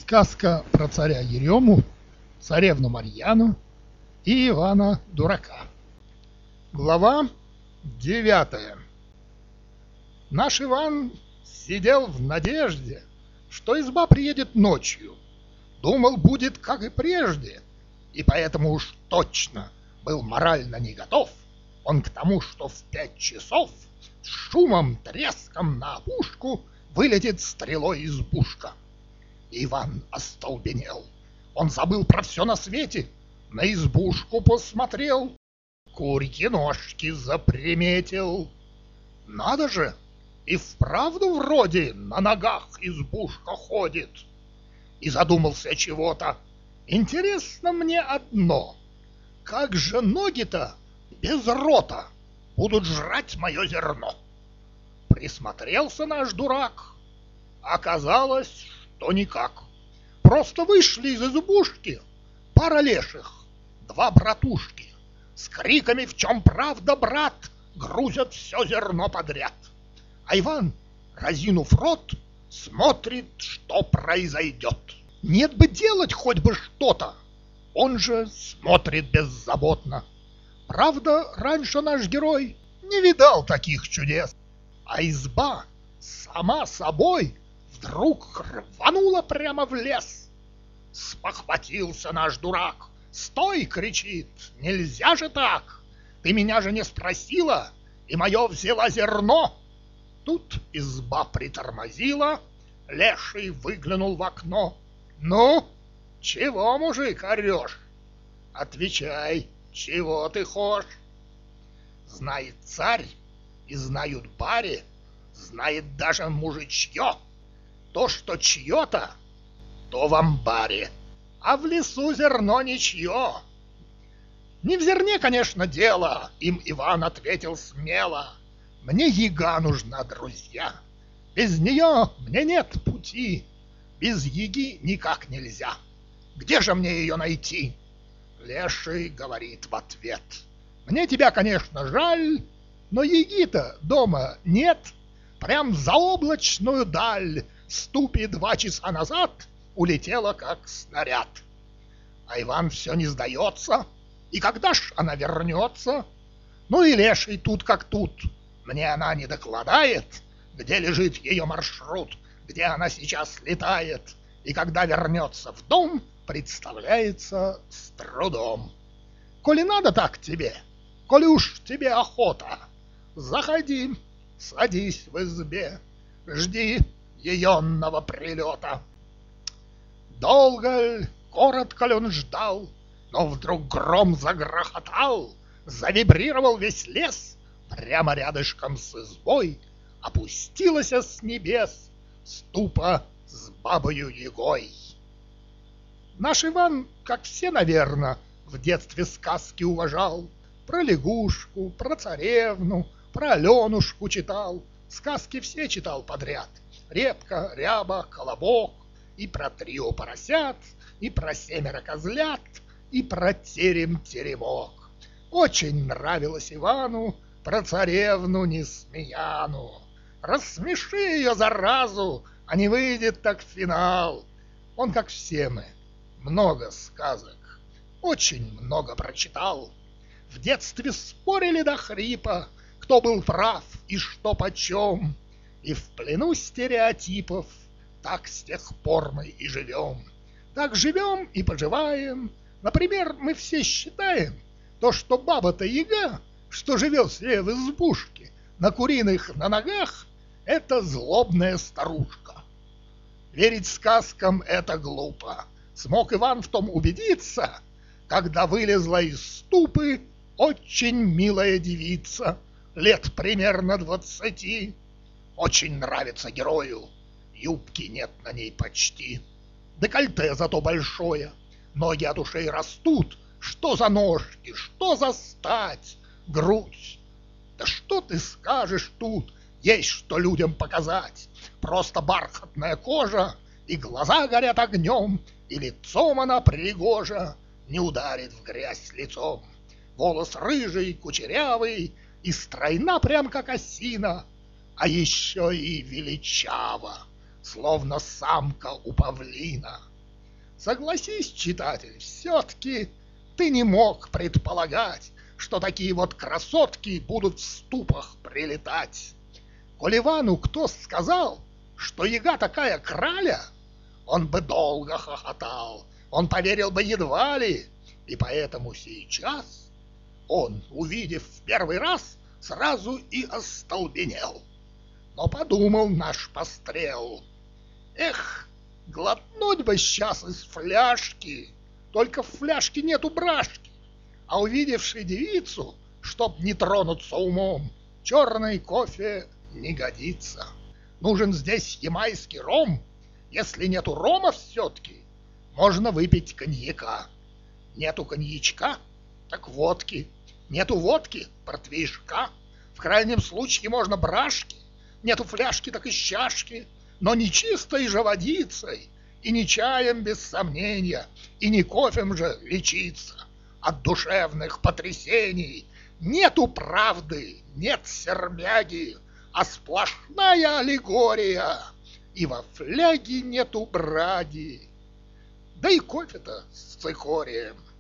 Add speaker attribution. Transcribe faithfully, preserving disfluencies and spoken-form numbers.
Speaker 1: Сказка про царя Ерему, царевну Марьяну и Ивана Дурака. Глава девятая. Наш Иван сидел в надежде, что изба приедет ночью. Думал, будет как и прежде, и поэтому уж точно был морально не готов он к тому, что в пять часов с шумом, треском на опушку вылетит стрелой избушка. Иван остолбенел. Он забыл про все на свете, на избушку посмотрел, курьи ножки заприметил. Надо же, и вправду вроде на ногах избушка ходит. И задумался чего-то. Интересно мне одно: как же ноги-то без рота будут жрать мое зерно? Присмотрелся наш дурак. Оказалось, что никак. Просто вышли из избушки пара леших, два братушки, с криками «В чем правда, брат?» грузят все зерно подряд. А Иван, разинув рот, смотрит, что произойдет. Нет бы делать хоть бы что-то, он же смотрит беззаботно. Правда, раньше наш герой не видал таких чудес, а изба сама собой вдруг рванула прямо в лес. Спохватился наш дурак. «Стой!» — кричит. «Нельзя же так! Ты меня же не спросила, и мое взяла зерно!» Тут изба притормозила, леший выглянул в окно. «Ну, чего, мужик, орешь? Отвечай, чего ты хошь?» Знает царь и знают бари, знает даже мужичье. То, что чье-то, то в амбаре, а в лесу зерно ничье. Не в зерне, конечно, дело, им Иван ответил смело. Мне яга нужна, друзья, без нее мне нет пути, без яги никак нельзя. Где же мне ее найти? Леший говорит в ответ: мне тебя, конечно, жаль, но яги-то дома нет. Прям в заоблачную даль ступи два часа назад улетела, как снаряд. А Иван все не сдается, и когда ж она вернется? Ну и леший тут как тут. Мне она не докладает, где лежит ее маршрут, где она сейчас летает, и когда вернется в дом, представляется с трудом. Коли надо так тебе, коли уж тебе охота, заходи, садись в избе, жди еенного прилета. Долго ль, коротко ли он ждал, но вдруг гром загрохотал, завибрировал весь лес, прямо рядышком с избой опустилась с небес ступа с бабою Ягой. Наш Иван, как все, наверно, в детстве сказки уважал. Про лягушку, про царевну, про Аленушку читал. Сказки все читал подряд. Репка, ряба, колобок. И про трио поросят, и про семеро козлят, и про терем-теремок. Очень нравилось Ивану про царевну Несмеяну. Рассмеши ее заразу, а не выйдет так в финал. Он, как все мы, много сказок, очень много прочитал. В детстве спорили до хрипа, кто был прав и что почем. И в плену стереотипов так с тех пор мы и живем. Так живем и поживаем. Например, мы все считаем то, что баба-то Яга, что живет себе в избушке на куриных на ногах, это злобная старушка. Верить сказкам — это глупо. Смог Иван в том убедиться, когда вылезла из ступы очень милая девица, лет примерно двадцати. Очень нравится герою, юбки нет на ней почти. Декольте зато большое, ноги от ушей растут. Что за ножки, что за стать, грудь? Да что ты скажешь тут, есть что людям показать. Просто бархатная кожа, и глаза горят огнем, и лицом она пригожа, не ударит в грязь лицом. Волос рыжий, кучерявый, и стройна прям как осина, а еще и величава, словно самка у павлина. Согласись, читатель, все-таки ты не мог предполагать, что такие вот красотки будут в ступах прилетать. Коль Ивану кто сказал, что яга такая краля, он бы долго хохотал, он поверил бы едва ли, и поэтому сейчас он, увидев в первый раз, сразу и остолбенел. Но подумал наш пострел: эх, глотнуть бы сейчас из фляжки, только в фляжке нету брашки, а увидевший девицу, чтоб не тронуться умом, черный кофе не годится. Нужен здесь ямайский ром. Если нету рома все-таки, можно выпить коньяка. Нету коньячка, так водки. Нету водки, портвейшка. В крайнем случае можно брашки. Нету фляжки, так и чашки. Но не чистой же водицей, и не чаем без сомнения, и не кофем же лечиться. От душевных потрясений нету правды, нет сермяги, а сплошная аллегория, и во фляге нету бради. Да и кофе-то с цикорием